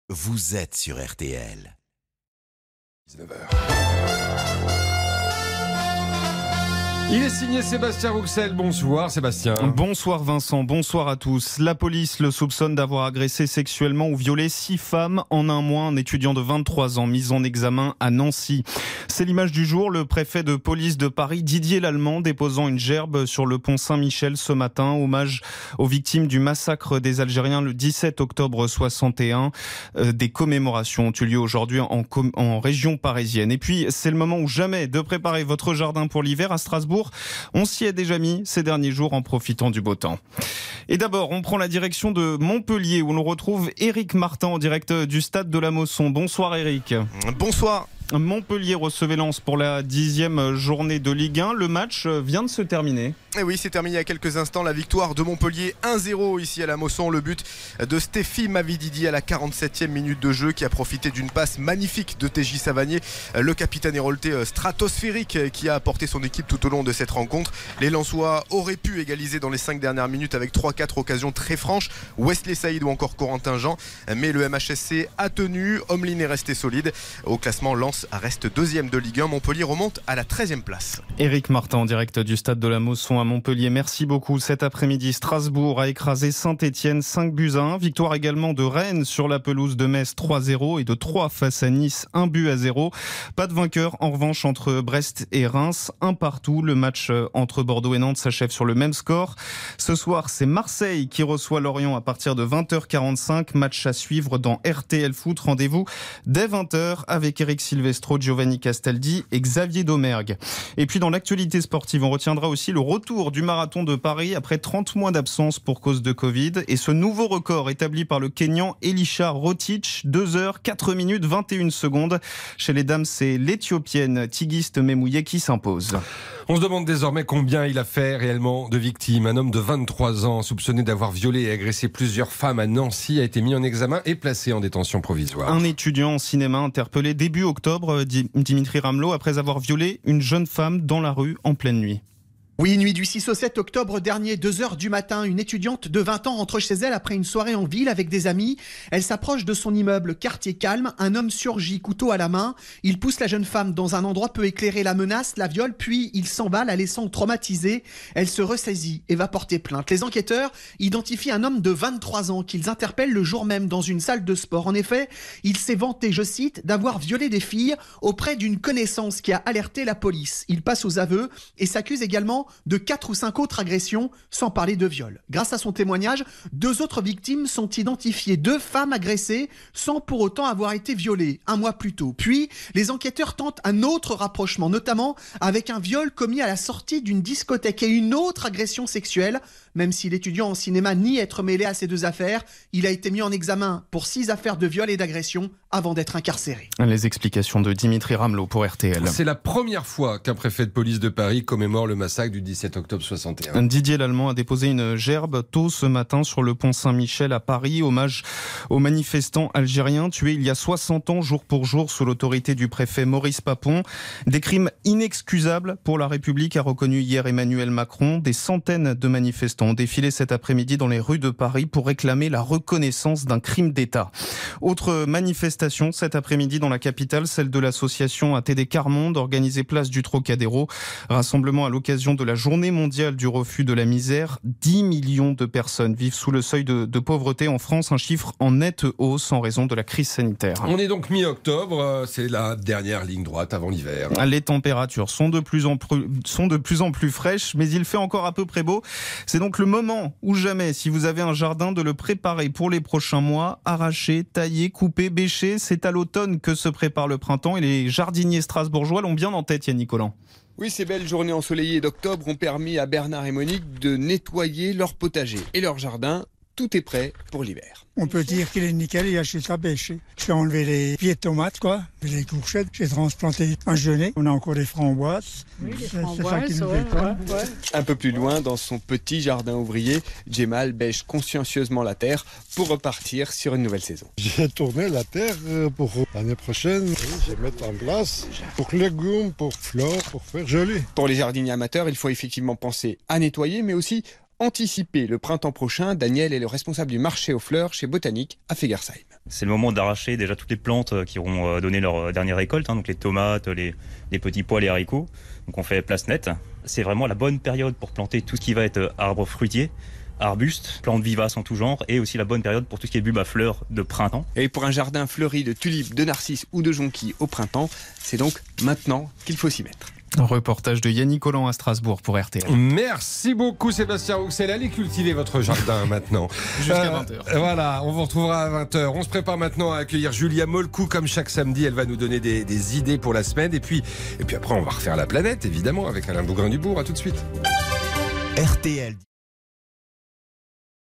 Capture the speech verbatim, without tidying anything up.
vous êtes sur R T L. dix-neuf heures. Il est signé Sébastien Rouxel. Bonsoir Sébastien. Bonsoir Vincent, bonsoir à tous. La police le soupçonne d'avoir agressé sexuellement ou violé six femmes en un mois. Un étudiant de vingt-trois ans mis en examen à Nancy. C'est l'image du jour. Le préfet de police de Paris, Didier Lallement, déposant une gerbe sur le pont Saint-Michel ce matin. Hommage aux victimes du massacre des Algériens le dix-sept octobre soixante et un. Euh, des commémorations ont eu lieu aujourd'hui en, com- en région parisienne. Et puis, c'est le moment ou jamais de préparer votre jardin pour l'hiver à Strasbourg. On s'y est déjà mis ces derniers jours en profitant du beau temps. Et d'abord, on prend la direction de Montpellier où l'on retrouve Éric Martin en direct du stade de la Mosson. Bonsoir Éric. Bonsoir. Montpellier recevait Lens pour la dixième journée de Ligue un. Le match vient de se terminer. Et oui, c'est terminé il y a quelques instants. La victoire de Montpellier un zéro ici à la Mosson. Le but de Stéphie Mavididi à la quarante-septième minute de jeu, qui a profité d'une passe magnifique de T J Savanier, le capitaine hérolté stratosphérique qui a apporté son équipe tout au long de cette rencontre. Les Lensois auraient pu égaliser dans les cinq dernières minutes avec trois quatre occasions très franches, Wesley Saïd ou encore Corentin Jean, mais le M H S C a tenu. Omlin est resté solide. Au classement, Lens reste deuxième de Ligue un. Montpellier remonte à la treizième place. Éric Martin en direct du stade de la Mosson à Montpellier. Merci beaucoup. Cet après-midi, Strasbourg a écrasé Saint-Etienne cinq buts à un. Victoire également de Rennes sur la pelouse de Metz trois zéro et de Troyes face à Nice un but à zéro. Pas de vainqueur en revanche entre Brest et Reims. Un partout. Le match entre Bordeaux et Nantes s'achève sur le même score. Ce soir, c'est Marseille qui reçoit Lorient à partir de vingt heures quarante-cinq. Match à suivre dans R T L Foot. Rendez-vous dès vingt heures avec Eric Silvestro, Giovanni Castaldi et Xavier Domergue. Et puis dans l'actualité sportive, on retiendra aussi le retour du marathon de Paris après trente mois d'absence pour cause de Covid et ce nouveau record établi par le Kényan Elisha Rotich, deux heures quatre minutes vingt et une secondes. Chez les dames, c'est l'Éthiopienne Tigist Memouye qui s'impose. On se demande désormais combien il a fait réellement de victimes. Un homme de vingt-trois ans soupçonné d'avoir violé et agressé plusieurs femmes à Nancy a été mis en examen et placé en détention provisoire. Un étudiant en cinéma interpellé début octobre, Dimitri Ramelot, après avoir violé une jeune femme dans la rue en pleine nuit. Oui, nuit du six au sept octobre dernier, deux heures du matin, une étudiante de vingt ans rentre chez elle après une soirée en ville avec des amis. Elle s'approche de son immeuble, quartier calme. Un homme surgit, couteau à la main. Il pousse la jeune femme dans un endroit peu éclairé, la menace, la viole, puis il s'en va, la laissant traumatisée. Elle se ressaisit et va porter plainte. Les enquêteurs identifient un homme de vingt-trois ans qu'ils interpellent le jour même dans une salle de sport. En effet, il s'est vanté, je cite, d'avoir violé des filles auprès d'une connaissance qui a alerté la police. Il passe aux aveux et s'accuse également de quatre ou cinq autres agressions, sans parler de viol. Grâce à son témoignage, deux autres victimes sont identifiées, deux femmes agressées sans pour autant avoir été violées un mois plus tôt. Puis, les enquêteurs tentent un autre rapprochement, notamment avec un viol commis à la sortie d'une discothèque et une autre agression sexuelle. Même si l'étudiant en cinéma nie être mêlé à ces deux affaires, il a été mis en examen pour six affaires de viol et d'agression avant d'être incarcéré. Les explications de Dimitri Ramelot pour R T L. C'est la première fois qu'un préfet de police de Paris commémore le massacre du dix-sept octobre soixante et un. Didier Lallement a déposé une gerbe tôt ce matin sur le pont Saint-Michel à Paris, hommage aux manifestants algériens tués il y a soixante ans jour pour jour sous l'autorité du préfet Maurice Papon. Des crimes inexcusables pour la République, a reconnu hier Emmanuel Macron. Des centaines de manifestants ont défilé cet après-midi dans les rues de Paris pour réclamer la reconnaissance d'un crime d'État. Autre manifestation cet après-midi dans la capitale, celle de l'association A T D Carmonde, organisée place du Trocadéro. Rassemblement à l'occasion de la journée mondiale du refus de la misère. dix millions de personnes vivent sous le seuil de, de pauvreté en France, un chiffre en nette hausse en raison de la crise sanitaire. On est donc mi-octobre, c'est la dernière ligne droite avant l'hiver. Les températures sont de plus en plus, sont de plus en plus fraîches, mais il fait encore à peu près beau. C'est donc le moment ou jamais, si vous avez un jardin, de le préparer pour les prochains mois. Arracher, tailler, couper, bêcher, c'est à l'automne que se prépare le printemps et les jardiniers strasbourgeois l'ont bien en tête, Yannick Collant. Oui, ces belles journées ensoleillées d'octobre ont permis à Bernard et Monique de nettoyer leur potager et leur jardin. Tout est prêt pour l'hiver. On peut dire qu'il est nickel, il a juste à bêcher. J'ai enlevé les pieds de tomates, quoi, les courgettes, j'ai transplanté un genêt. On a encore des framboises. Oui, des c'est, framboises, c'est ça qui nous ouais, étonne. ouais, ouais. Un peu plus loin, dans son petit jardin ouvrier, Djemal bêche consciencieusement la terre pour repartir sur une nouvelle saison. J'ai tourné la terre pour l'année prochaine. Je vais mettre en place pour légumes, pour fleurs, pour faire joli. Pour les jardiniers amateurs, il faut effectivement penser à nettoyer, mais aussi Anticiper le printemps prochain, Daniel est le responsable du marché aux fleurs chez Botanique à Fegersheim. C'est le moment d'arracher déjà toutes les plantes qui auront donné leur dernière récolte, hein, donc les tomates, les, les petits pois, les haricots. Donc on fait place nette. C'est vraiment la bonne période pour planter tout ce qui va être arbres fruitiers, arbustes, plantes vivaces en tout genre, et aussi la bonne période pour tout ce qui est bulbes à fleurs de printemps. Et pour un jardin fleuri de tulipes, de narcisses ou de jonquilles au printemps, c'est donc maintenant qu'il faut s'y mettre. Un reportage de Yannick Collant à Strasbourg pour R T L. Merci beaucoup Sébastien Rouxel. Allez cultiver votre jardin maintenant. Jusqu'à Euh, vingt heures. Voilà, on vous retrouvera à vingt heures. On se prépare maintenant à accueillir Julia Molcou comme chaque samedi. Elle va nous donner des, des idées pour la semaine. Et puis, et puis après, on va refaire la planète, évidemment, avec Alain Bougrain-Dubourg. À tout de suite. R T L.